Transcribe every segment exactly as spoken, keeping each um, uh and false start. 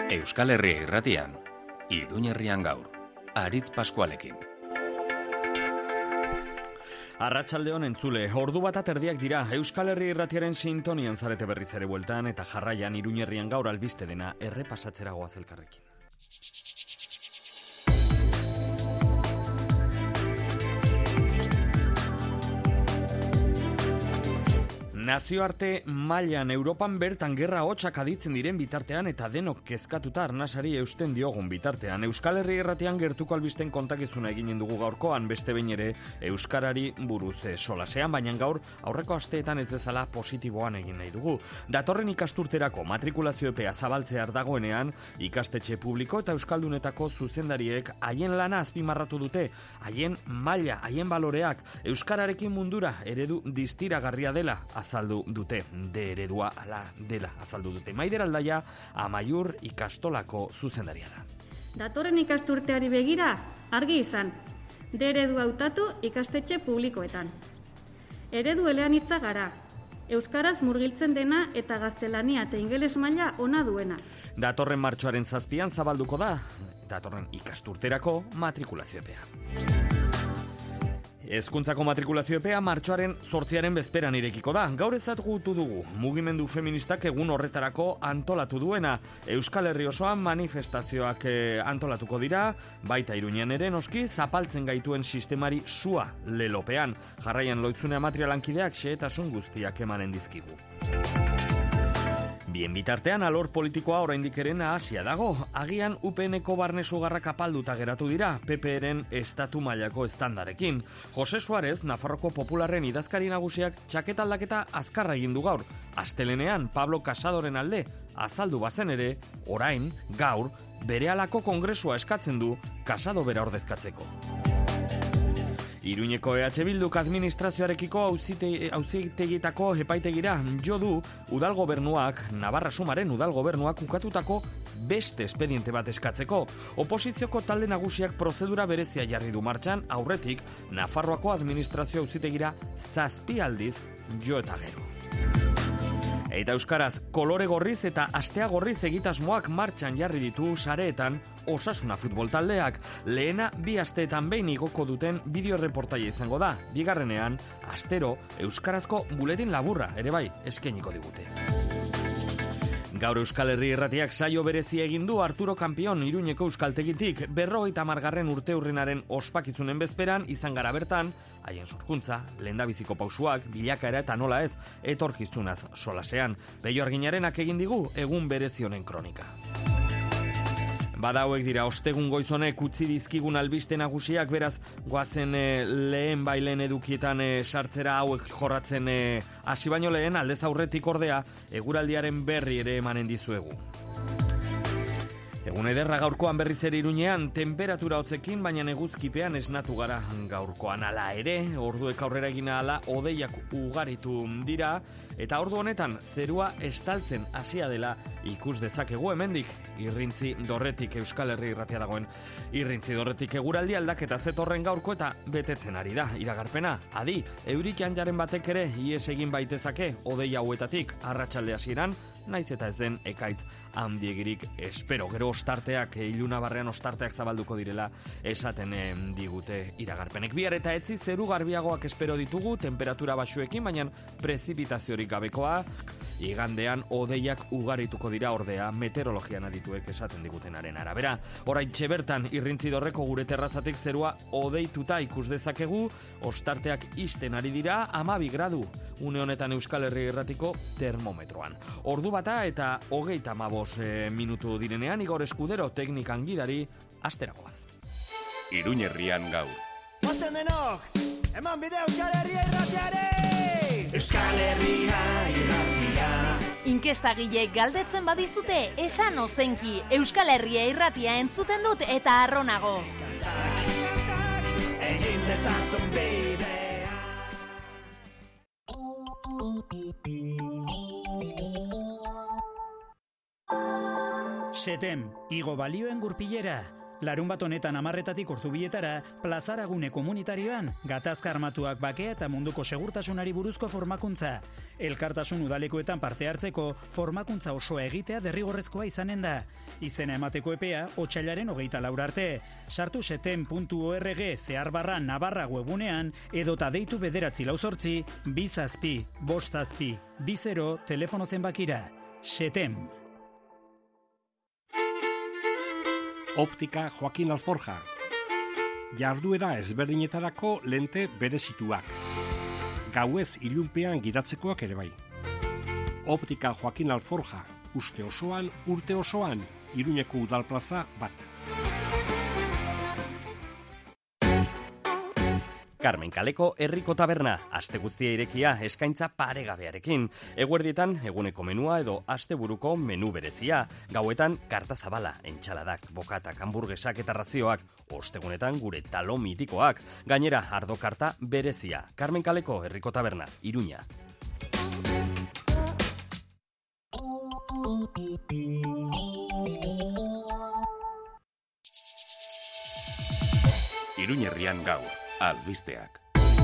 Euskal Herria Irratian, Iruña Herrian gaur, Aritz Paskualekin. Arratsaldeon entzule, ordu bat aterdiak dira, Euskal Herria Irratiaren sintonian zarete berriz ere bueltan eta jarraian Iruña Herrian gaur albiste dena errepasatzera goaz elkarrekin. Nazioarte mailan Europan bertan gerra hotsak aditzen diren bitartean eta denok kezkatuta arnasari eusten diogun bitartean. Euskal Herria Irratian gertuko albisten kontakizuna eginen dugu gaurkoan, beste behin ere euskarari buruz solasean, baina gaur aurreko asteetan ez bezala positiboan egin nahi dugu. Datorren ikasturterako matrikulazio epea zabaltzear dagoenean, ikastetxe publiko eta euskaldunetako zuzendariek haien lana azpimarratu dute, haien maila, haien baloreak, euskararekin mundura eredu distiragarria dela azaldu dute, de eredua ala dela azaldu dute. Maider Aldaia Amaiur ikastolako zuzendaria da. Datorren ikasturteari begira, argi izan, de eredu hautatu ikastetxe publikoetan. Eredu eleanitza gara, euskaraz murgiltzen dena eta gaztelania eta ingeles maila ona duena. Datorren martxoaren zazpian zabalduko da, datorren ikasturterako matrikulazio epea. Hezkuntzako matrikulazio epea martxoaren zortziaren bezperan irekiko da. Gaur ezagutatu dugu, mugimendu feministak egun horretarako antolatu duena. Euskal Herri osoan manifestazioak antolatuko dira, baita Iruñean ere noski zapaltzen gaituen sistemari sua lelopean. Jarraian Loitzunea materialankideak xehetasun guztiak emanen dizkigu. Bien bitartean alor politikoa oraindik ere nahasia dago. Agian U P N-ko barne sugarrak apalduta geratu dira P P-ren estatu mailako estandarekin. Jose Suarez, Nafarroko Popularren idazkari nagusiak txaketa aldaketa azkarra egin du gaur. Astelenean Pablo Casadoren alde azaldu bazen ere, orain, gaur, berehalako kongresua eskatzen du Casado bera ordezkatzeko. Iruñeko E H Bilduk administrazioarekiko auzitegietako epaitegira jo du udal gobernuak, Navarra Sumaren udal gobernuak ukatutako beste espediente bat eskatzeko. Oposizioko talde nagusiak prozedura berezia jarri du martxan, aurretik Nafarroako administrazio auzitegira zazpi aldiz jo eta gero. Eta euskaraz, kolore gorriz eta astea gorriz egitasmoak martxan jarri ditu sareetan Osasuna futbol taldeak. Lehena bi asteetan behin igoko duten bideo-reportaia izango da. Bigarrenean, astero euskarazko buletin laburra ere bai eskainiko digute. Gaur Euskal Herria Irratiak saio berezia egin du Arturo Kampion Iruñeko euskaltegitik. Berrogeita hamargarren urteurrenaren ospakizunen bezperan izan gara bertan, haien sorkuntza, lehendabiziko pausuak, bilakaera eta nola ez, etorkizunaz solasean. Peio Arginarenak egin digu egun berezionen kronika. Bada hauek dira ostegun goizonek utzi dizkigun albiste nagusiak, beraz goazen e, lehen bailen edukietan e, sartzera hauek jorratzen e, hasi baino lehen aldez aurretik ordea eguraldiaren berri ere emanen dizuegu. Egun ederra gaurkoan berriz ere Iruñean, temperatura hotzekin, baina eguzkipean esnatu gara gaurkoan ala ere, orduek aurrera egina ala hodeiak ugaritu dira, eta ordu honetan zerua estaltzen hasia dela ikus dezakegu hemendik, irrintzi dorretik Euskal Herria Irratia dagoen, irrintzi dorretik eguraldi aldaketa zetorren gaurko eta betetzen ari da, iragarpena, adi, eurik janjaren batek ere ies egin baitezake hodei hauetatik arratsalde hasieran, naiz eta ez den ekaitz handiegirik espero. Gero ostarteak, iluna barrean ostarteak zabalduko direla esaten digute iragarpenek. Bihar eta etzi zeru garbiagoak espero ditugu, temperatura baxuekin, baina prezipitaziorik gabekoa. Igandean hodeiak ugarituko dira ordea meteorologian adituek esaten digutenaren arabera. Oraintxe bertan irrintzi dorreko gure terrazatik zerua hodeituta ikus dezakegu, ostarteak isten ari dira hamabi gradu, une honetan Euskal Herria Irratiko termometroan. Ordu bata eta hogeita hamabost e, minutu direnean Igor Eskudero teknikan gidari asteragoaz. Iruña Herrian gaur. Ozen denok, eman bide Euskal Herria Irratiare! Euskal Herria Irratia. Inkestagileek galdetzen badizute, esan ozenki, Euskal Herria Irratia entzuten dut eta arronago. Egin dezazun bidea. Setem, igo balioen gurpilera. Larun bat honetan amarretatik ordubietara, plazaragune komunitarioan, gatazka armatuak bakea eta munduko segurtasunari buruzko formakuntza. Elkartasun udalekoetan parte hartzeko, formakuntza osoa egitea derrigorrezkoa izanen da. Izena emateko epea, otsailaren hogeita laur arte. Sartu setem puntu org zehar barra Navarra webunean, edota deitu bederatzi lau zortzi, bizazpi, bostazpi, bizero, telefono zenbakira. Setem. Optika Joaquin Alforja. Jarduera ezberdinetarako lente berezituak. Gauez ilunpean gidatzekoak ere bai. Optika Joaquin Alforja. Uste osoan, urte osoan, Iruñeko udalplaza bat. Carmen Kaleko herriko taberna, aste guztia irekia eskaintza paregabearekin. Eguerdietan eguneko menua edo asteburuko menu berezia. Gauetan karta zabala, entxaladak, bokatak, hamburgesak eta razioak. Ostegunetan gure talo mitikoak. Gainera, ardo karta berezia. Carmen Kaleko herriko taberna, Iruña. Iruñerrian gaur. Albisteak.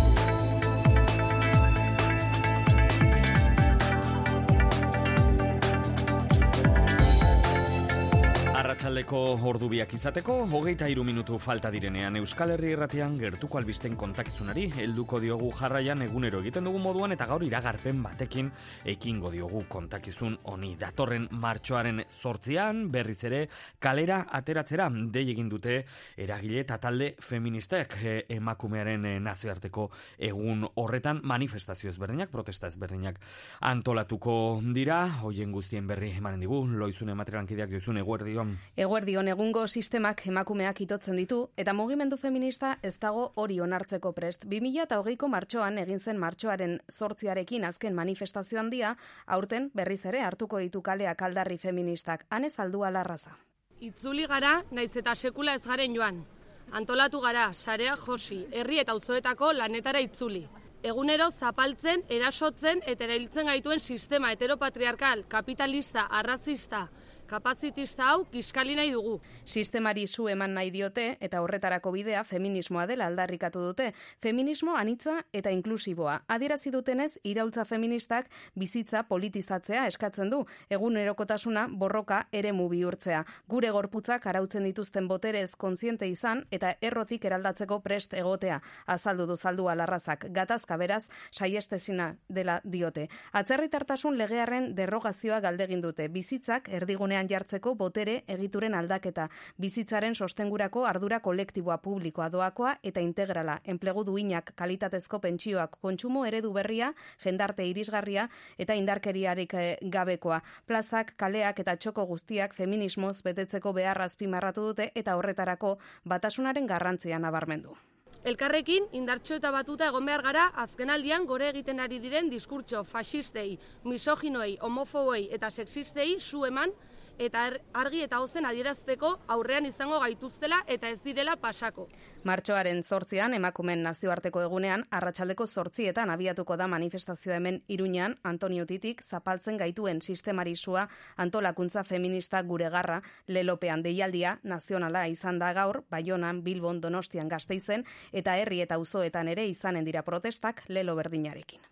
Arratsaldeko ordubiak izateko, hogeita hiru minutu falta direnean Euskal Herri Irratian gertuko albisten kontakizunari helduko diogu jarraian egunero egiten dugu moduan eta gaur iragarpen batekin ekingo diogu kontakizun honi. Datorren martxoaren zortzian berriz ere kalera ateratzera dei egin dute eragile eta talde feministek eh, emakumearen eh, nazioarteko egun horretan manifestazio ezberdinak, protesta ezberdinak antolatuko dira. Hoien guztien berri emanen digu, Loizune materialankideak Joizun, eguerdion. Eguerdion, egungo sistemak emakumeak itotzen ditu, eta mugimendu feminista ez dago hori onartzeko prest. bi mila hogeiko martxoan egin zen martxoaren zortziarekin azken manifestazio handia, aurten berriz ere hartuko ditu kaleak aldarri feministak. Hanez aldua larraza. Itzuli gara, naiz eta sekula ez garen joan. Antolatu gara, sarea josi, herri eta auzoetako lanetara itzuli. Egunero zapaltzen, erasotzen eta erailtzen gaituen sistema heteropatriarkal, kapitalista, arrazista, kapazitista hau kiskali nahi dugu. Sistemari zu eman nahi diote eta horretarako bidea feminismoa dela aldarrikatu dute. Feminismo anitza eta inklusiboa. Adierazi dutenez, iraultza feministak bizitza politizatzea eskatzen du. Egunerokotasuna borroka eremu bihurtzea. Gure gorputzak arautzen dituzten boterez kontziente izan eta errotik eraldatzeko prest egotea. Azaldu du zaldua larrazak. Gatazka beraz saiestezina dela diote. Atzerritartasun legearen derrogazioa galdegin dute. Bizitzak erdigunean jartzeko botere egituren aldaketa, bizitzaren sostengurako ardura kolektiboa publikoa doakoa eta integrala, enplegu duinak, kalitatezko pentsioak, kontsumo eredu berria, jendarte irisgarria eta indarkeriarik gabekoa. Plazak, kaleak eta txoko guztiak feminismoz betetzeko beharra azpimarratu dute eta horretarako batasunaren garrantzia nabarmendu. Elkarrekin indartxo eta batuta egon behar gara azkenaldian gore egiten ari diren diskurtso faxistei, misoginoei, homofoboei eta sexistei zu eman eta argi eta ozen adierazteko aurrean izango gaituztela eta ez direla pasako. Martxoaren zortzian, emakumen nazioarteko egunean, arratsaldeko zortzietan abiatuko da manifestazioa hemen Iruñan, Antonio Titik zapaltzen gaituen sistemarisua antolakuntza feminista gure garra, lelopean deialdia nazionala izan da gaur, Baionan, Bilbon, Donostian, Gasteizen, eta herri eta auzoetan ere izanen dira protestak lelo berdinarekin.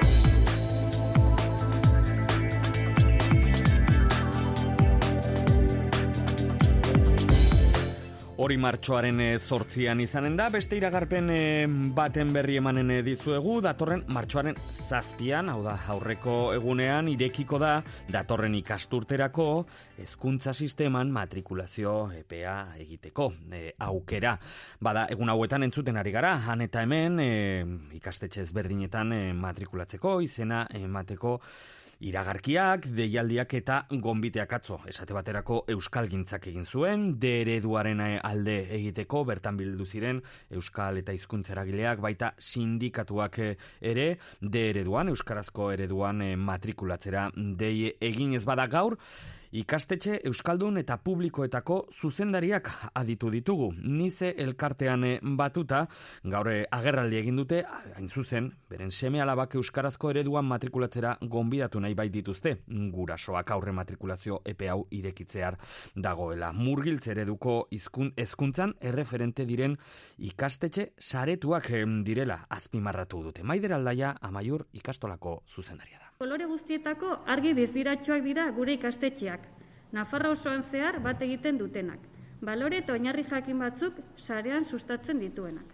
Hori martxoaren zortzian izanen da, beste iragarpen baten berri emanen dizuegu, datorren martxoaren zazpian, hau da, aurreko egunean irekiko da, datorren ikasturterako hezkuntza sisteman matrikulazio epea egiteko e, aukera. Bada, egun hauetan entzuten ari gara, han eta hemen e, ikastetxe ezberdinetan e, matrikulatzeko, izena emateko iragarkiak, deialdiak eta gonbiteak atzo. Esate baterako euskalgintzak egin zuen, D ereduaren alde egiteko, bertan bildu ziren euskal eta hizkuntza eragileak, baita sindikatuak ere, D ereduan, euskarazko ereduan matrikulatzera dei egin ez bada gaur, Ikastetxe euskaldun eta publikoetako zuzendariak aditu ditugu. Nize elkartean batuta, gaur agerraldi egin dute, hain zuzen, beren seme alabak euskarazko ereduan matrikulatzera gonbidatu nahi bait dituzte. Gurasoak aurre matrikulazio epe hau irekitzear dagoela. Murgiltze ereduko izkun, ezkuntzan erreferente diren ikastetxe saretuak direla azpimarratu dute. Maider Aldaia Amaiur ikastolako zuzendaria da. Kolore guztietako argi diziratsuak dira gure ikastetxeak, Nafarroa osoan zehar bat egiten dutenak, balore eta oinarri jakin batzuk sarean sustatzen dituenak.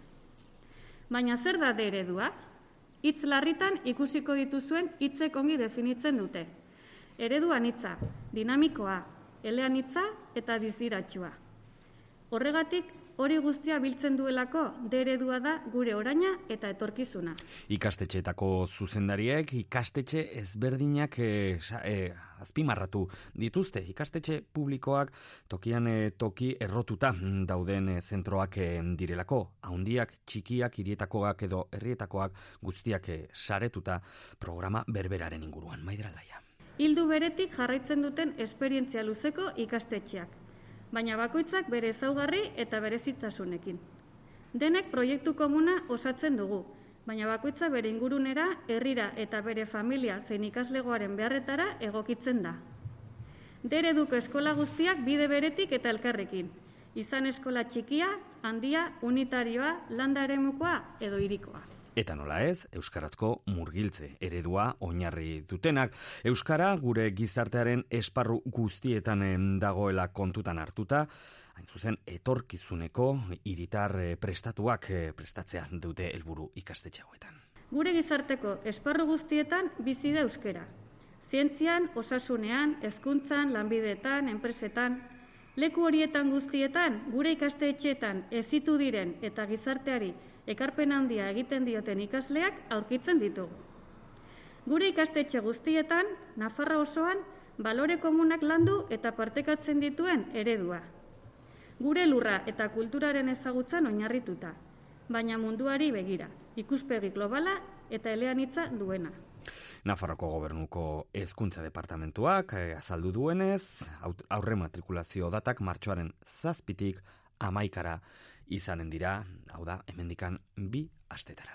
Baina zer da de eredua? Hitz larritan ikusiko dituzuen hitzek ongi definitzen dute. Ereduan hitza, dinamikoa, eleanitza eta diziratsua. Horregatik, hori guztia biltzen duelako, de eredua da gure oraina eta etorkizuna. Ikastetxeetako zuzendariek ikastetxe ezberdinak e, e, azpimarratu dituzte. Ikastetxe publikoak tokian e, toki errotuta dauden e, zentroak e, direlako. Haundiak, txikiak, hirietakoak edo herrietakoak guztiak e, saretuta programa berberaren inguruan. Maider Aldaia. Hildu beretik jarraitzen duten esperientzia luzeko ikastetxeak, baina bakoitzak bere ezaugarri eta berezitasunekin. Denek proiektu komuna osatzen dugu, baina bakoitza bere ingurunera, herrira eta bere familia zein ikaslegoaren beharretara egokitzen da. De ereduko eskola guztiak bide beretik eta elkarrekin, izan eskola txikia, handia, unitarioa, landa eremukoa edo hirikoa. Eta nola ez, euskarazko murgiltze eredua oinarri dutenak. Euskara gure gizartearen esparru guztietan dagoela kontutan hartuta, hain zuzen etorkizuneko hiritar prestatuak prestatzea dute helburu ikastetxe hauetan. Gure gizarteko esparru guztietan bizi da euskara. Zientzian, osasunean, hezkuntzan, lanbideetan, enpresetan, leku horietan guztietan, gure ikastetxeetan hezitu diren eta gizarteari ekarpen handia egiten dioten ikasleak aurkitzen ditugu. Gure ikastetxe guztietan, Nafarroa osoan, balore komunak landu eta partekatzen dituen eredua. Gure lurra eta kulturaren ezagutzan oinarrituta, baina munduari begira, ikuspegi globala eta eleanitza duena. Nafarroko Gobernuko Hezkuntza Departamentuak eh, azaldu duenez, aurre matrikulazio datak martxoaren zazpitik amaikara izanen dira, hau da, hemendikan bi astetara.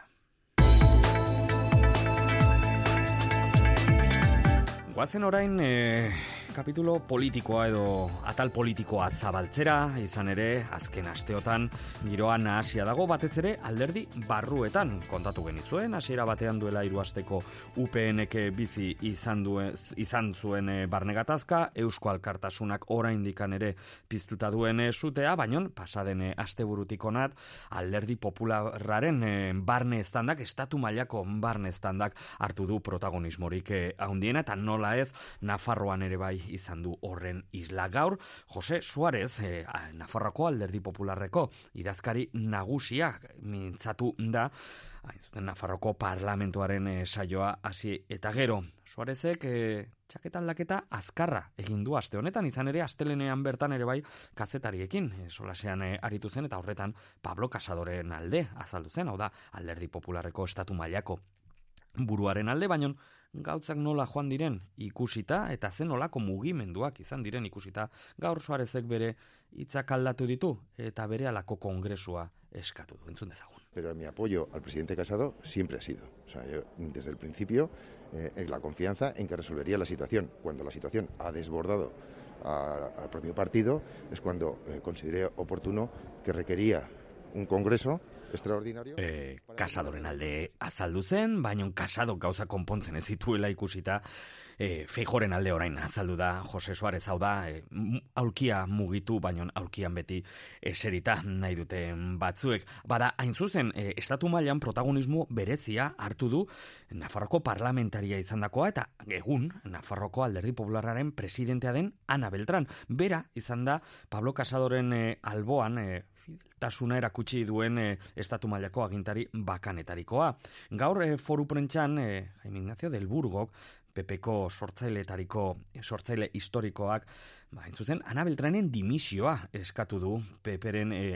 Guazen orain e, kapitulo politikoa edo atal politikoa zabaltzera, izan ere, azken asteotan giroa nahasia dago, batez ere alderdi barruetan kontatu genizuen, hasiera batean duela hiru asteko U P N-ek bizi izan, duen, izan zuen e, barnegatazka, Eusko Alkartasunak oraindikan ere piztuta duen e, sutea, baina pasaden asteburutik onat alderdi popularraren e, barne estandak, estatu mailako barne estandak hartu du protagonismorik e, handiena, eta nola ez, Nafarroan ere bai izan du horren isla. Gaur, Jose Suarez, eh, Nafarroako alderdi popularreko idazkari nagusia mintzatu da, hain zuten Nafarroko parlamentuaren eh, saioa hasi eta gero. Suarezek eh, txaketan laketa azkarra egin du aste honetan, izan ere astelenean bertan ere bai kazetariekin eh, solasean eh, aritu zen, eta horretan Pablo Casadoren alde azaldu zen, hau da alderdi popularreko estatu mailako buruaren alde, baino gautzak nola joan diren ikusita eta zen nolako mugimenduak izan diren ikusita, gaur Suarezek bere hitzak aldatu ditu eta berehalako kongresua eskatu du. Entzun dezagun. Pero mi apoyo al presidente Casado siempre ha sido, o sea, yo desde el principio, eh, la confianza en que resolvería la situación. Cuando la situación ha desbordado a, al propio partido, es cuando eh, consideré oportuno que requería un congreso extraordinario. Eh, Casadoren alde azaldu zen, baina Casado gauza konpontzen ez zituela ikusita, eh, Feijoren alde orain azaldu da Jose Suarez, hau da, eh, aulkia mugitu, baina aulkian beti eserita nahi duten batzuek. Bada, hain zuzen, eh, estatu mailan protagonismo berezia hartu du Nafarroko parlamentaria izandakoa, eta egun Nafarroko alderdi popularraren presidentea den Ana Beltran. Bera izan da Pablo Casadoren eh, alboan, eh, fideltasuna erakutsi duen e, estatu mailako agintari bakanetarikoa. Gaur e, foru prentxan e, Jaime Ignacio del Burgok, P Pko sortzailetariko sortzaile historikoak, ba, entzuzen, Ana Beltranen dimisioa eskatu du P Pren e,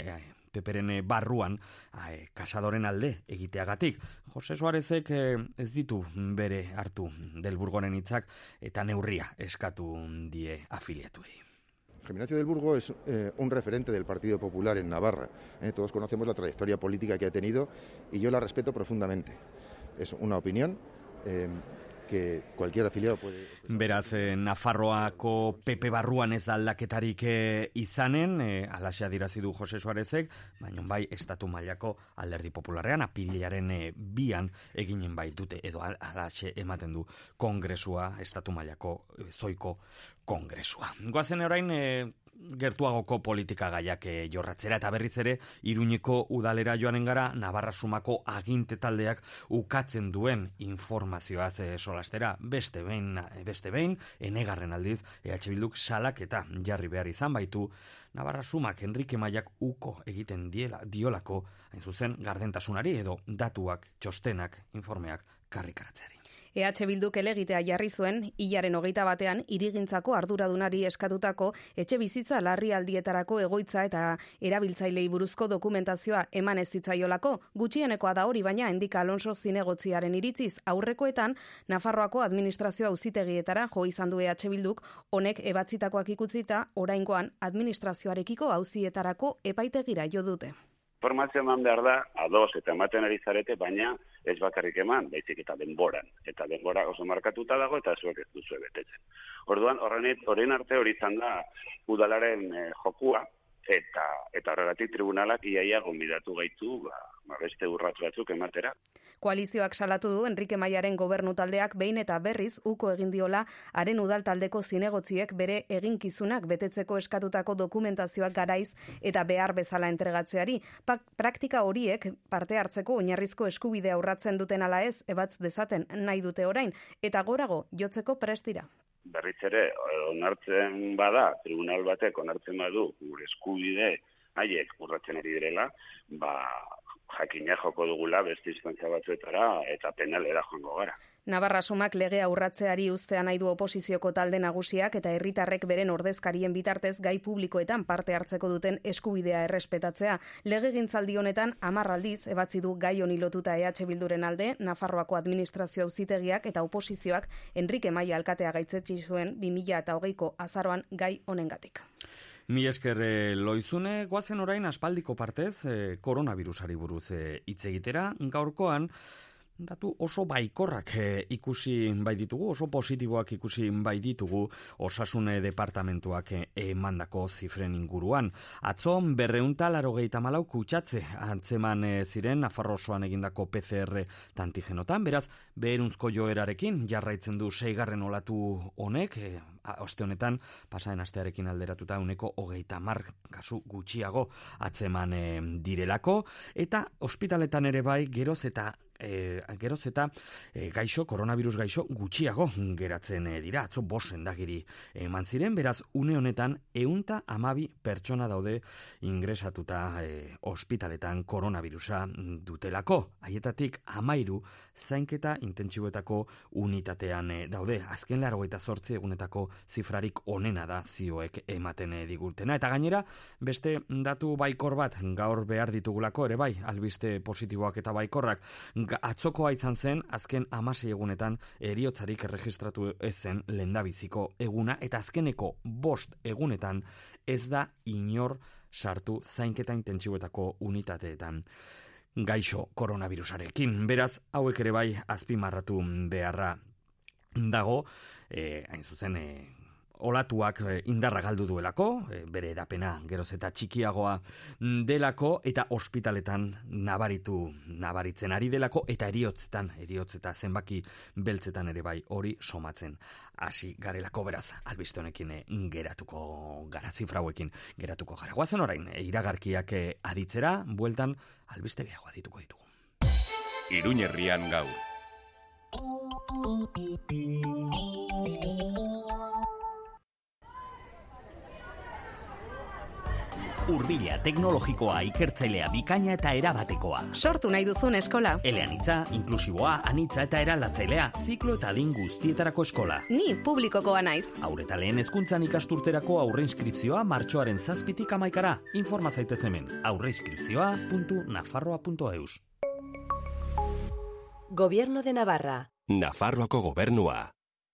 Peperen barruan e, Casadoren alde egiteagatik. Jose Suarezek e, ez ditu bere hartu Del Burgoren hitzak eta neurria eskatu die afiliatuei. Jaime Ignacio Del Burgo es eh, un referente del Partido Popular en Navarra. Eh, todos conocemos la trayectoria política que ha tenido y yo la respeto profundamente. Es una opinión eh, que cualquier afiliado puede... Beraz, eh, Nafarroako P P barruan ez da aldaketarik eh, izanen, eh, alaxe adierazi du Jose Suarezek, baina bai estatu mailako Alderdi Popularrean apirilaren eh, bian eginen bai dute, edo alaxe ematen du kongresua, estatu mailako eh, zoiko kongresua. Goazen orain eh, gertuagoko politika gaiak eh, jorratzera eta berriz ere Iruñeko udalera joanen gara Navarra Sumako aginte taldeak ukatzen duen informazioaz eh, solastera beste behin, beste behin enegarren aldiz E H Bilduk salak eta jarri behar izan baitu Navarra Sumak Enrique Maiak uko egiten diela, diolako hain zuzen gardentasunari edo datuak, txostenak, informeak karrikaratzeari. E H Bilduk elegitea jarri zuen, hilaren hogeita batean, hirigintzako arduradunari eskatutako etxe bizitza larrialdietarako egoitza eta erabiltzailei buruzko dokumentazioa eman ez zitzaiolako. Gutxienekoa da hori, baina Endika Alonso zinegotziaren iritziz aurrekoetan, Nafarroako administrazioa auzitegietara jo izan du E H Bilduk, honek ebatzitakoak ikutzita, oraingoan administrazioarekiko auzietarako epaitegira jo dute. Informazio eman behar da, ados eta ematen ari zarete, baina ez bakarrik eman, baizik eta denboran. Eta denbora oso markatuta dago eta zuek ez duzue betetzen. Orduan, horren arte hori izan da udalaren eh, jokua, eta eta horregatik tribunalak iaia gonbidatu gaitu ba, ba beste urrats batzuk ematera. Koalizioak salatu du Enrique Maiaren gobernu taldeak behin eta berriz uko egin diola haren udal taldeko zinegotziek bere eginkizunak betetzeko eskatutako dokumentazioak garaiz eta behar bezala entregatzeari. Pa- praktika horiek parte hartzeko oinarrizko eskubidea urratzen duten ala ez ebatz dezaten nahi dute orain eta gorago jotzeko prest dira. Berriz ere, onartzen bada, tribunal batek onartzen badu gure eskubide haiek urratzen ari direla, ba jakina joko dugula beste instantzia batzuetara eta penalera joango gara. Navarra Sumak legea urratzeari uztea nahi du oposizioko talde nagusiak eta herritarrek beren ordezkarien bitartez gai publikoetan parte hartzeko duten eskubidea errespetatzea. Legegintzaldi honetan hamar aldiz ebatzi du gai honi lotuta E H Bilduren alde, Nafarroako administrazio auzitegiak eta oposizioak Enrique Maia alkatea gaitzetsi zuen bi mila hogeiko azaroan gai honengatik. Mi esker eh, loizune, goazen orain aspaldiko partez eh, koronavirusari buruz hitz eh, egitera, gaurkoan datu oso baikorrak eh, ikusi bai ditugu, oso positiboak ikusi bai ditugu osasun departamentuak emandako eh, zifren inguruan. Atzo berreunta larogeita malau kutsatze antzeman eh, ziren Nafarro osoan egindako P C R antigenotan, beraz beherunzko joerarekin jarraitzen du seigarren olatu honek, eh, oste honetan pasaren astearekin alderatuta uneko hogeita hamar kasu gutxiago atzeman eh, direlako, eta ospitaletan ere bai geroz eta E, geroz eta e, gaixo, koronavirus gaixo gutxiago geratzen e, dira, atzo bost sendagiri eman ziren, beraz une honetan ehunta hamabi pertsona daude ingresatuta e, ospitaletan koronavirusa dutelako, haietatik hamairu zainketa intentsiboetako unitatean e, daude, azken laurogeita zortzi egunetako zifrarik onena da zioek ematen e, digutena, eta gainera beste datu baikor bat gaur behar ditugulako ere bai, albiste positiboak eta baikorrak. Atzokoa izan zen, azken hamasei egunetan heriotzarik erregistratu ezen lehendabiziko eguna, eta azkeneko bost egunetan ez da inor sartu zainketa intentsiboetako unitateetan gaixo koronavirusarekin. Beraz, hauek ere bai azpimarratu beharra dago, eh, hain zuzen, eh, olatuak indarra galdu duelako, bere edapena geroz eta txikiagoa delako, eta ospitaletan nabaritu, nabaritzen ari delako, eta eriotzetan, eriotz eta zenbaki beltzetan ere bai hori somatzen hasi garelako, beraz, albiste honekin geratuko gara, zifra hauekin geratuko gara. Goazen orain, iragarkiak aditzera, bueltan albiste gehiago adituko ditugu. Iruñerrian gaur. Hurbila, teknologikoa, ikertzailea, bikaina eta erabatekoa. Sortu nahi duzun eskola. Eleanitza, inklusiboa, anitza eta eraldatzailea, ziklo eta adin guztietarako eskola. Ni publikokoa naiz. Haur eta lehen hezkuntzan ikasturterako aurreinskripzioa martxoaren zazpitik amaikara. Informa zaitez hemen, aurreinskripzioa puntu nafarroa puntu eus. Gobierno de Navarra. Nafarroako gobernua.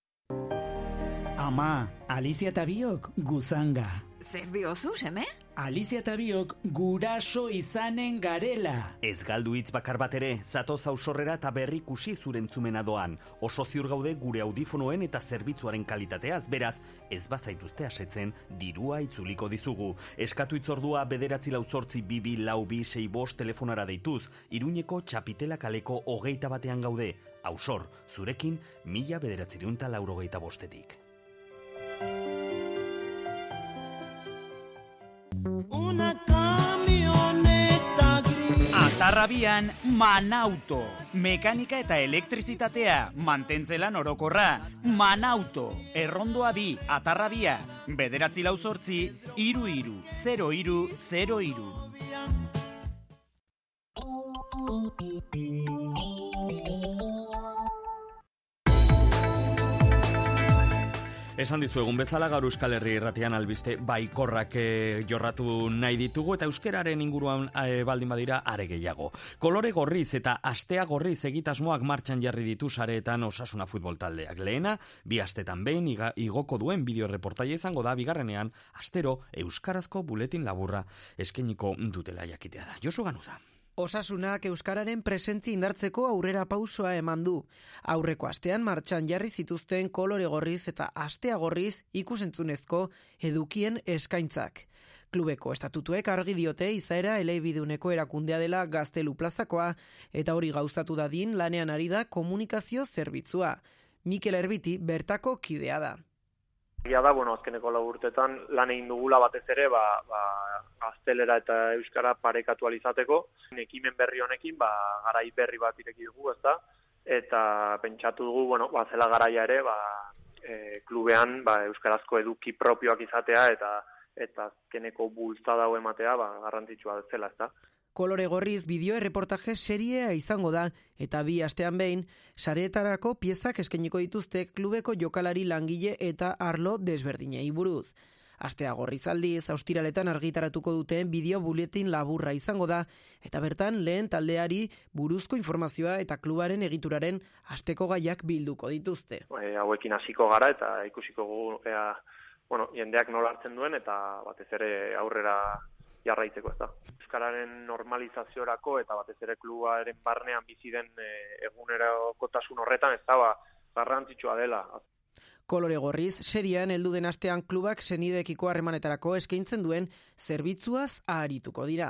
Ama, Alicia eta biok guzanga. Zer diozu, seme? Alicia eta biok guraso izanen garela. Ez galdu hitz bakar bat ere, zatoz ausorrera eta berrikusi zurentzumena doan. Oso ziur gaude gure audifonoen eta zerbitzuaren kalitateaz, beraz, ez bazaituzte asetzen, dirua itzuliko dizugu. Eskatu itzordua bederatzi lau zortzi bibi lau bi sei bost telefonara deituz, Iruñeko Txapitela kaleko hogeita batean gaude. Ausor, zurekin, mila bederatzirunta laurogeita bostetik. Una camioneta gris. Atarrabian Manauto. Mekanika eta elektrizitatea, mantentzelan orokorra. Manauto. Errondoa bi, Atarrabia. Bederatzi lau zortzi, iru iru, zero iru, zero iru. Esan dizu egun bezala gaur Euskal Herri irratian albiste baikorrak e, jorratu nahi ditugu eta euskeraren inguruan e, baldin badira are gehiago. Kolore gorriz eta astea gorriz egitasmoak martxan jarri ditu sareetan Osasuna futbol taldeak. Lehena, bi astetan behin iga, igoko duen bideo-reportaia izango da, bigarrenean astero euskarazko buletin laburra eskainiko dutela jakitea da. Josu Ganuza. Osasunak euskararen presentzi indartzeko aurrera pausoa eman du. Aurreko astean martxan jarri zituzten kolore gorriz eta astea gorriz ikusentzunezko edukien eskaintzak. Klubeko estatutuek argi diote izaera elebiduneko erakundea dela Gaztelu plazakoa eta hori gauzatu dadin lanean ari da komunikazio zerbitzua. Mikel Erbiti bertako kidea da. Egia da, bueno, azkeneko lau urtetan lan egin dugula batez ere, ba, ba, gaztelera eta euskara parekatu alizateko. Ekimen berri honekin, ba, garai berri bat ireki dugu, ezta? Eta pentsatu dugu, bueno, ba, zela garaia ere, ba, e, klubean, ba, euskarazko eduki propioak izatea eta eta azkeneko bultzada hau ematea, ba, garrantzitsua zela, ezta? Kolore gorriz bideo erreportaje seriea izango da eta bi astean behin sareetarako piezak eskainiko dituzte klubeko jokalari langile eta arlo desberdinei buruz. Astea gorriz aldiz, austiraletan argitaratuko duten bideo buletin laburra izango da eta bertan lehen taldeari buruzko informazioa eta klubaren egituraren asteko gaiak bilduko dituzte. E, hauekin hasiko gara eta ikusiko gu, ea, bueno, jendeak nola hartzen duen eta batez ere aurrera jarraitzeko, ez da. Euskararen normalizaziorako eta batez ere klubaren barnean bizi den e, egunerokotasun horretan ez da, ba, garrantzitsua dela. Kolore gorriz, serian heldu den astean klubak senideekiko harremanetarako eskaintzen duen zerbitzuaz aharituko dira.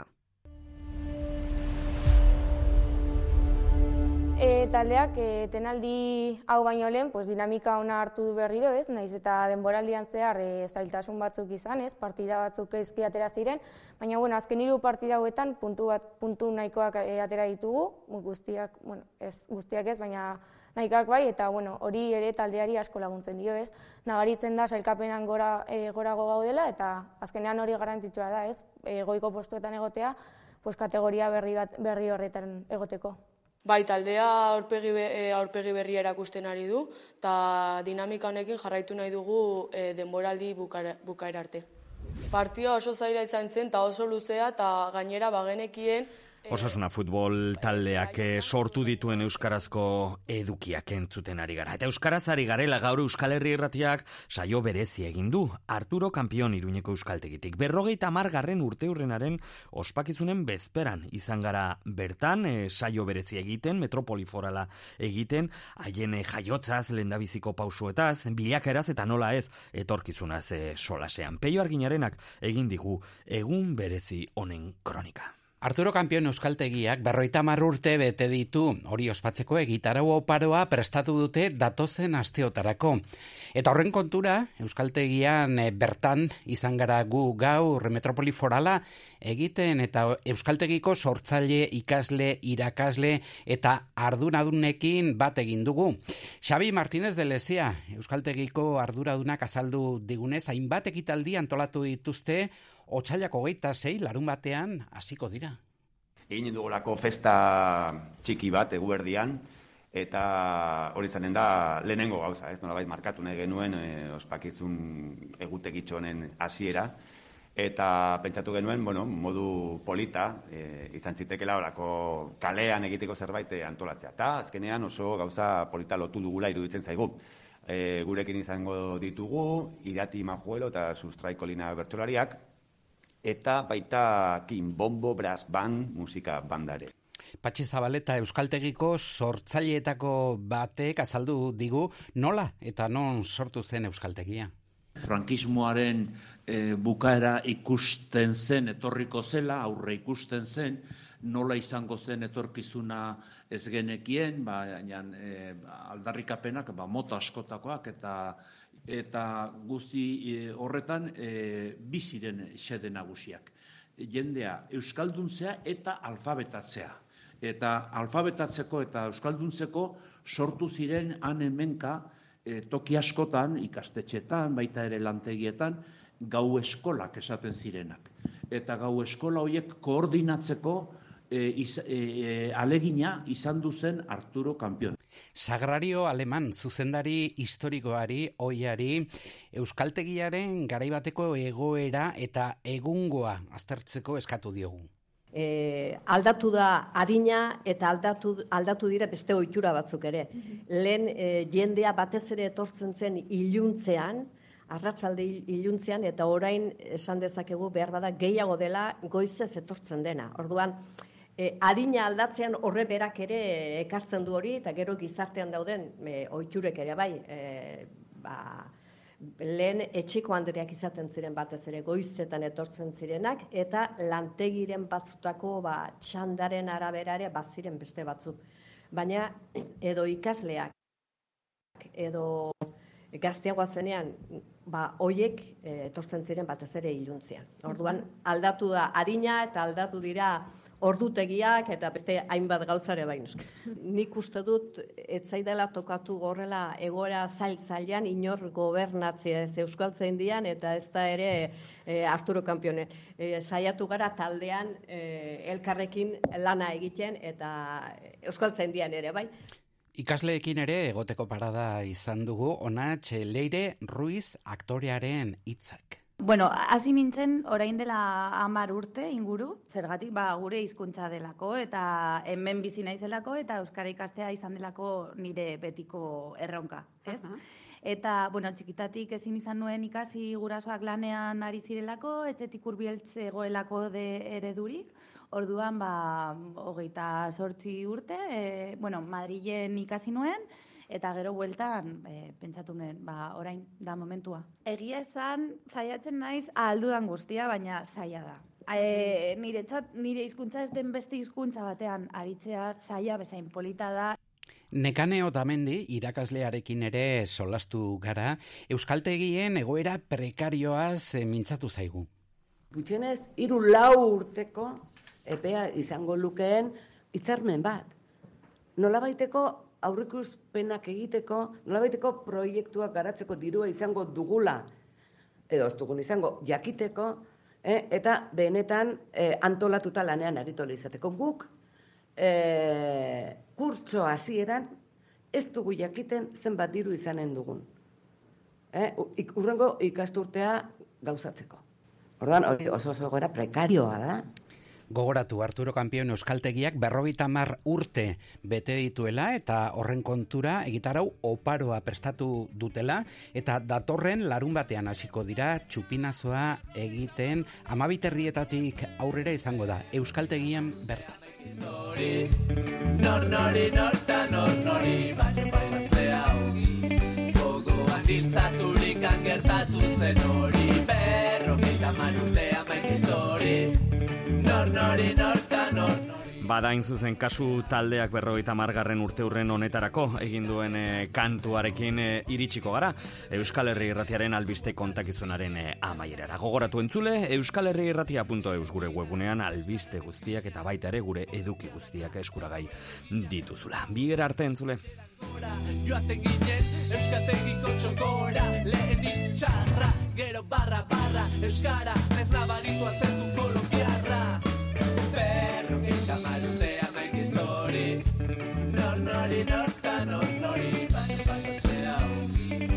E, taldeak e, tenaldi hau baino lehen, pues, dinamika ona hartu du berriro, ez? Naiz eta denboraldian zehar e, zailtasun batzuk izan, ez? Partida batzuk ezki atera ziren, baina bueno, azken hiru partida hauetan puntu bat puntu nahikoak e, atera ditugu, guztiak, bueno, ez guztiak ez, baina nahikoak bai, eta bueno, hori ere taldeari asko laguntzen dio, ez? Nabaritzen da sailkapenan gora e, gorago gaudela eta azkenean hori garrantzitsua da, ez? E, goiko postuetan egotea, pues kategoria berri bat berri horretan egoteko. Bai, taldea aurpegi, aurpegi berria erakusten ari du, eta dinamika honekin jarraitu nahi dugu e, denboraldi bukaera, bukaera arte. Partida oso zaila izan zen, eta oso luzea, eta gainera bagenekien... Osasuna futbol taldeak sortu dituen euskarazko edukiak entzuten ari gara. Eta euskaraz ari garela gaur Euskal Herri irratiak saio berezi egin du. Arturo Kampion Iruñeko euskaltegitik. Berrogeita hamargarren urteurrenaren ospakizunen bezperan izan gara bertan, e, saio berezi egiten, metropoli forala egiten, haien jaiotzaz, lehendabiziko pausuetaz, bilakaeraz eta nola ez, etorkizunaz e, solasean. Peio Arginarenak egin digu egun berezi honen kronika. Arturo Kampion euskaltegiak berrogeita hamar urte bete ditu, hori ospatzeko egitarau oparoa prestatu dute datozen asteotarako. Eta horren kontura, euskaltegian e, bertan izan gara gu gaur metropoli forala egiten eta euskaltegiko sortzaile, ikasle, irakasle eta arduradunekin bat egin dugu. Xabi Martínez de Lezea, euskaltegiko arduradunak azaldu digunez, hainbat ekitaldi antolatu dituzte Otsailak hogeita sei larun batean hasiko dira. Egin dugulako festa txiki bat eguerdian, eta hori zanen da lehenengo gauza, ez nolabait markatu nahi genuen e, ospakizun egutegitxo honen hasiera, eta pentsatu genuen, bueno, modu polita, e, izan zitekela horako kalean egiteko zerbait antolatzea. Eta azkenean oso gauza polita lotu dugula iruditzen zaigu. E, gurekin izango ditugu, Irati Majuelo eta Sustraiko Lina bertsolariak, eta baita Kimbombo Brass Band musika bandare. Patxi Zabaleta euskaltegiko sortzaileetako batek azaldu digu nola eta non sortu zen euskaltegia. Frankismoaren e, bukaera ikusten zen, etorriko zela, aurre ikusten zen, nola izango zen etorkizuna ez genekien, ba, e, aldarrikapenak ba, mota askotakoak eta eta guzti e, horretan e, biziren xede nagusiak. Jendea euskalduntzea eta alfabetatzea. Eta alfabetatzeko eta euskalduntzeko sortu ziren han hemenka e, toki askotan, ikastetxetan, baita ere lantegietan, gau eskolak esaten zirenak. Eta gau eskola horiek koordinatzeko e, iz, e, alegina izan duzen Arturo Kampion. Sagrario Aleman zuzendari historikoari, oiari, euskaltegiaren garaibateko egoera eta egungoa aztertzeko eskatu diogu. E, aldatu da adina eta aldatu, aldatu dira beste ohitura batzuk ere. Lehen e, jendea batez ere etortzen zen iluntzean, arratsalde iluntzean, eta orain esan dezakegu behar bada gehiago dela goizez etortzen dena. Orduan, e, adina aldatzean horre berak ere ekartzen du hori, eta gero gizartean dauden e, ohiturek ere bai, e, ba, lehen etxeko Andreak izaten ziren batez ere goizetan etortzen zirenak, eta lantegiren batzutako ba, txandaren arabera ere baziren beste batzuk. Baina edo ikasleak, edo gazteagoa zenean, ba, hoiek e, etortzen ziren batez ere iluntzean. Orduan aldatu da adina eta aldatu dira ordutegiak eta beste hainbat gauzare baino. Nik uste dut ez zaidala tokatu gorrela egoera zail-zailan inor gobernatzea ez euskaltzaindian eta ez da ere e, Arturo Kampione. E, saiatu gara taldean e, elkarrekin lana egiten eta euskaltzaindian ere bai. Ikasleekin ere egoteko parada izan dugu, Onatx Leire Ruiz aktorearen hitzak. Bueno, hasi nintzen orain dela hamar urte inguru, zergatik ba gure hizkuntza delako eta hemen bizi naizelako eta euskara ikastea izan delako nire betiko erronka, ez? Uh-huh. Eta, bueno, txikitatik ezin izan nuen ikasi gurasoak lanean ari zirelako, etxetik hurbiltz egoelako de eredurik. Orduan, ba, hogeita zortzi urte, e, bueno, Madrilen ikasi nuen, eta gero bueltan, e, pentsatu nuen, ba, orain da momentua. Egia esan, saiatzen naiz ahaldudan guztia, baina saia da. E, nire, txat, nire hizkuntza ez den beste hizkuntza batean aritzea saia bezain polita da. Nekane Otamendi irakaslearekin ere solastu gara, euskaltegien egoera prekarioaz mintzatu zaigu. Gutxienez, hiru lau urteko epea izango lukeen hitzarmen bat. Nolabaiteko aurreikuspenak egiteko, nolabaiteko proiektuak garatzeko dirua izango dugula, edo ez dugun izango jakiteko, eh, eta benetan eh, antolatuta lanean aritola izateko. Guk eh, kurtso hasieran ez dugu jakiten zenbat diru izanen dugun. Eh, urrengo ikasturtea gauzatzeko. Orduan, hori oso oso egoera prekarioa da. Gogoratu Arturo Kampion euskaltegiak berrogeita hamar urte bete dituela eta horren kontura egitarau oparoa prestatu dutela eta datorren larun batean hasiko dira txupinazoa egiten amabiterrietatik aurrera izango da euskaltegian bertan. Nor nori norta nor nori baina pasatzea hogi gogoan diltzaturik angertatu zen hori berrogeita hamar urte amaik histori. Nor nori norta nor nori Bada zuzen kasu taldeak berrogeita hamargarren urteurren honetarako egin duen e, kantuarekin e, iritsiko gara Euskal Herri Irratiaren albiste kontakizunaren e, amaierara. Gogoratu entzule, euskal herri irratia punto eus gure webunean albiste guztiak eta baita ere gure eduki guztiak eskuragai dituzula. Bigera arte entzule. Joaten ginen Euskategiko txokora, lehen itxarra, gero barra barra, Euskara, ez nabaritu atzentu kolombiarra. Berrogeita marurtea maik histori, nor nori norta nor nori, bai pasatzen.